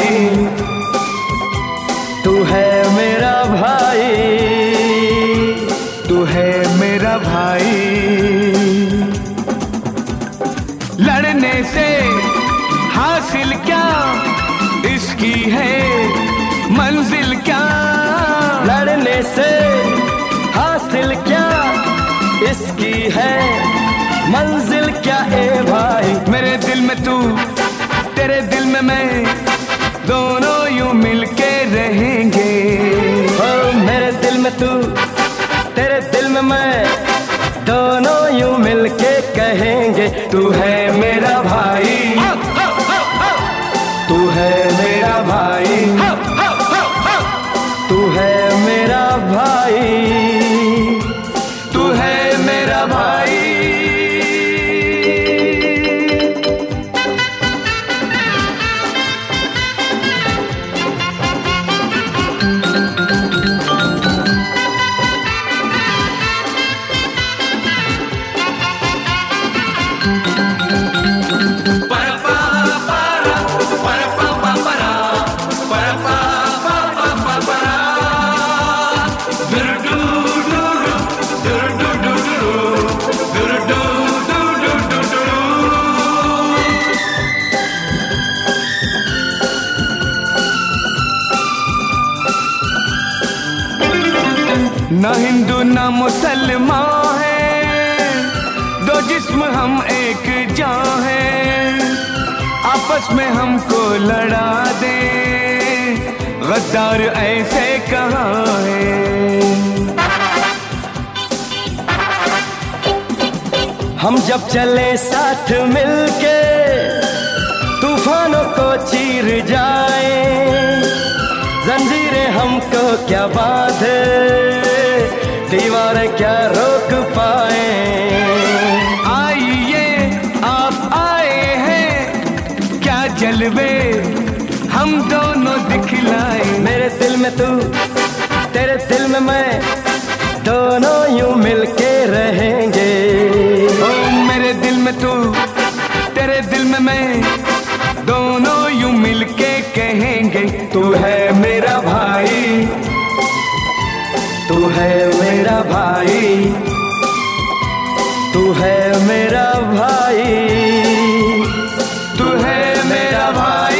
भाई, तू है मेरा भाई, तू है मेरा भाई। लड़ने से हासिल क्या इसकी है मंजिल क्या, लड़ने से हासिल क्या इसकी है मंजिल क्या। ए भाई, मेरे दिल में तू, तेरे दिल में मैं, दोनों यूं मिलके रहेंगे। ओ मेरे दिल में तू, तेरे दिल में मैं, दोनों यूं मिलके कहेंगे तू है मेरा भाई, तू है मेरा भाई, तू है मेरा भाई, तू है मेरा भाई। ना हिंदू ना मुसलमान है, दो जिस्म हम एक जान है। आपस में हमको लड़ा दे गद्दार ऐसे कहाँ है। हम जब चले साथ मिलके तूफानों को चीर जाए, जंजीरें हमको क्या बांधे, दीवारें क्या रोक पाए। आइए आप आए हैं, क्या जलवे हम दोनों दिखलाए। मेरे दिल में तू, तेरे दिल में मैं, दोनों यूं मिलके रहेंगे। ओ मेरे दिल में तू, तेरे दिल में मैं, दोनों यूं मिलके कहेंगे तू है मेरा भाई, तू है मेरा भाई, तू है मेरा भाई, तू है मेरा भाई।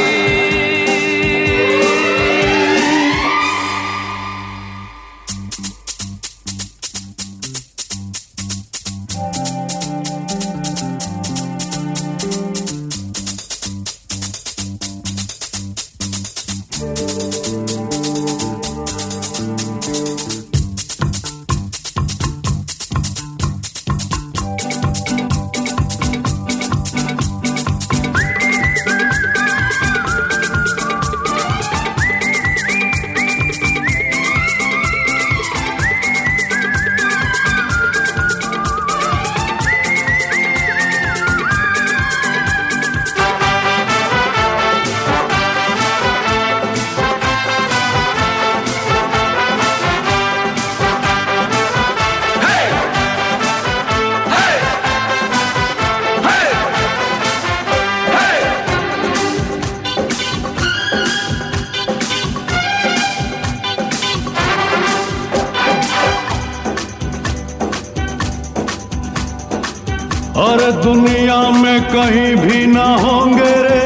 और दुनिया में कहीं भी ना होंगे रे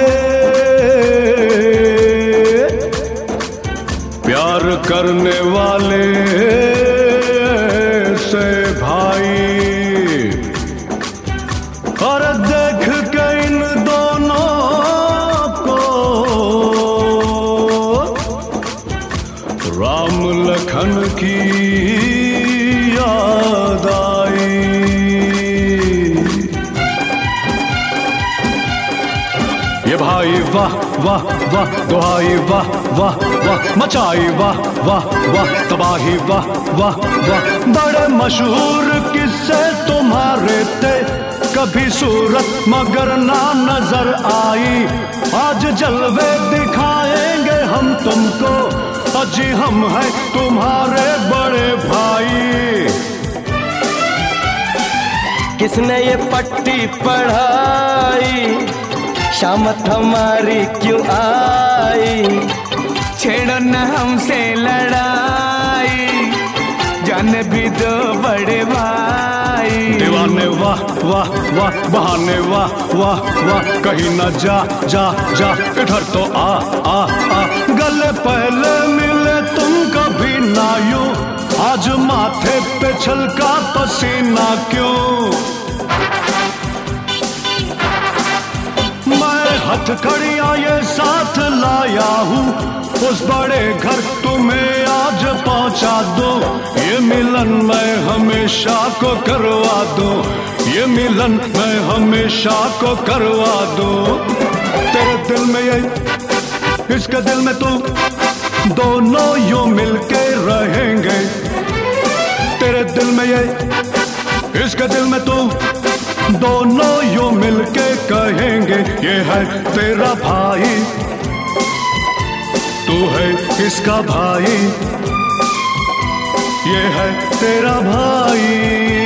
प्यार करने वाले से भाई। और देख के इन दोनों को राम लखन की याद आई। ये भाई वाह वाह वाह, दुहाई वाह वाह वाह, मचाई वाह वाह वाह, तबाही वाह वाह वाह। बड़े मशहूर किस्से तुम्हारे थे, कभी सूरत मगर ना नजर आई। आज जलवे दिखाएंगे हम तुमको, अजी हम हैं तुम्हारे बड़े भाई। किसने ये पट्टी पढ़ाई, शामत हमारी क्यों आई। में भी दो बड़े भाई। दीवाने वाह वाह वाह, बहाने वाह वाह वाह, कहीं ना जा जा जा, इधर तो आ आ आ। गले पहले मिले तुम कभी ना यूं, आज माथे पे छलका पसीना क्यों। मैं हथकड़ियां ये साथ लाया हूँ, उस बड़े घर तुम्हें आज पहुंचा दो। ये मिलन मैं हमेशा को करवा दो, ये मिलन मैं हमेशा को करवा दो। तेरे दिल में ये, इसके दिल में तू, दोनों यूं मिलके रहेंगे। तेरे दिल में ये, इसके दिल में तू, दोनों यूं मिलके कहेंगे ये है तेरा भाई, तू है इसका भाई, ये है तेरा भाई।